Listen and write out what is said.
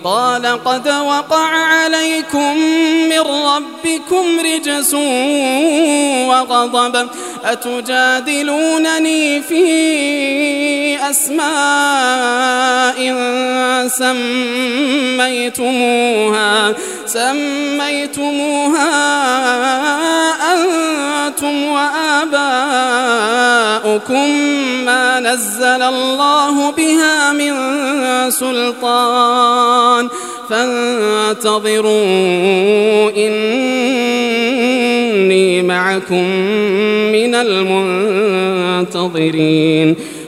قال قد وقع عليكم من ربكم رجس وغضب أتجادلونني في أسماء سميتموها أنتم وآباؤكم ما نزل الله بها من سلطان فانتظروا إني معكم من المنتظرين